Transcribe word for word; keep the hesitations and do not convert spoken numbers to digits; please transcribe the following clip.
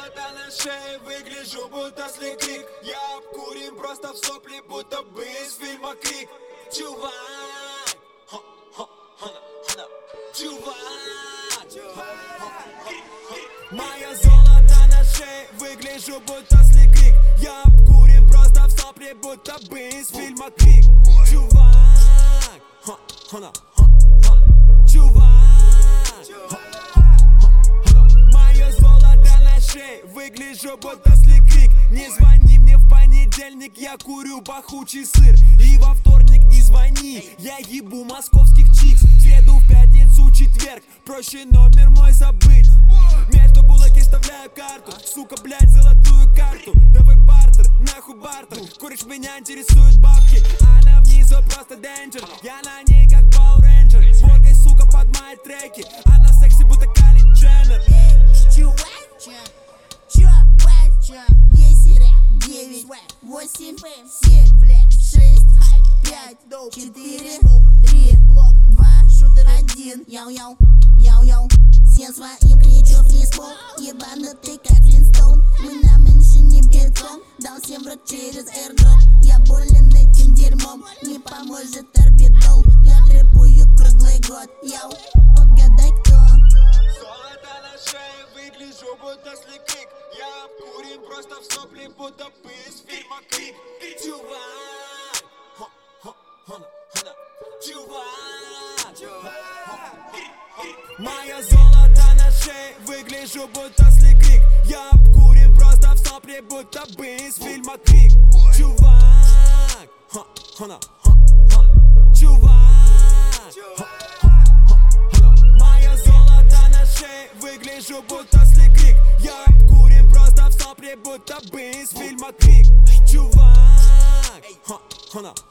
Золото на шее, выгляжу будто слегрик. Я обкурен просто в сопли, будто бы из фильма Крик. Чувак, чувак, моё золото на шее, выгляжу будто слегрик. Я обкурен просто в сопли, будто бы из фильма Крик. Чувак, чувак, моё золото на шее, выгляжу будто слегрик. Не звони мне в понедельник, я курю пахучий сыр. И во вторник не звони, я ебу московских чикс. В среду, в пятницу, четверг, проще номер мой забыть. Между булок и вставляю карту, сука, блять, золотую карту. Давай бартер, нахуй бартер. Куришь, меня интересуют бабки. Она внизу просто денджер, я на ней как Power Ranger. Сборкой, сука, под мои треки. Она секси, будто Кайли Дженнер. девять, восемь, семь, шесть, пять, четыре, три, два, один. Яу-яу, яу-яу. Всем своим кричу фрисбол. Ебанутый как Флинстоун. Мы на меньшине битком. Дал всем в рот через airdrop. Я болен этим дерьмом. Не поможет орбитол. Я трэпую круглый год. Яу, угадай кто. Золото на шее, выгляжу будто слегрик. Я обкурен просто в сопли, будто бы из фильма Крик. Чувак, чувак, моё золото на шее, выгляжу будто слегрик. Я обкурен просто в сопли, будто бы из фильма Крик. Чувак, чувак, моё золото на шее, выгляжу будто слегрик. Я обкурен просто в сопли, будто бы из фильма Крик. Чувак,